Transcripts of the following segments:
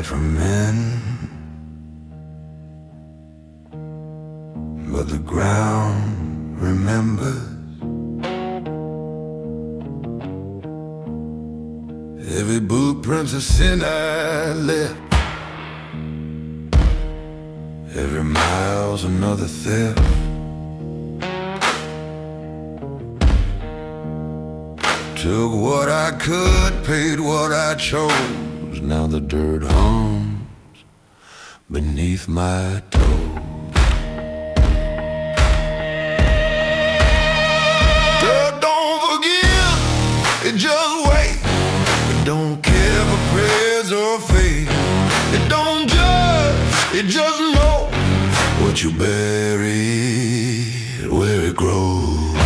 from men, but the ground remembers. Every footprint's a sin I left. Every mile's another theft. Took what I could, paid what I chose. Now the dirt hums beneath my toes. Don't forgive, it just wait. It don't care for prayers or faith. It don't judge, it just know what you bury, where it grows.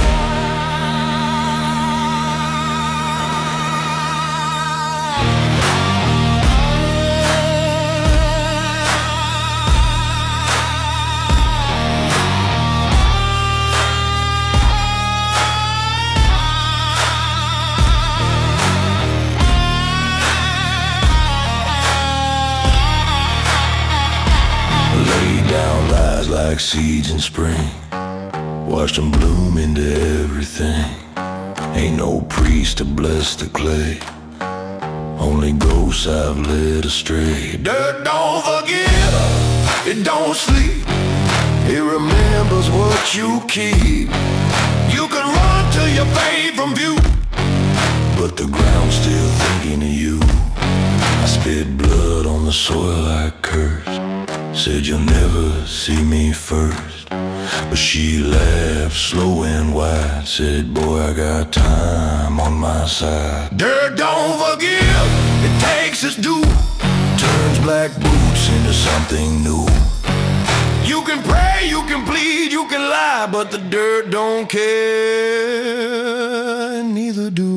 Down lies like seeds in spring, watch them bloom into everything. Ain't no priest to bless the clay, only ghosts I've led astray. Dirt don't forget, it don't sleep, it remembers what you keep. You can run till you fade from view, but the ground's still thinking of you. I spit blood on the soil I cursed, said you'll never see me first, but she laughed slow and wide, said boy I got time on my side. Dirt don't forgive, it takes its due, turns black boots into something new. You can pray, you can plead, you can lie, but the dirt don't care, neither do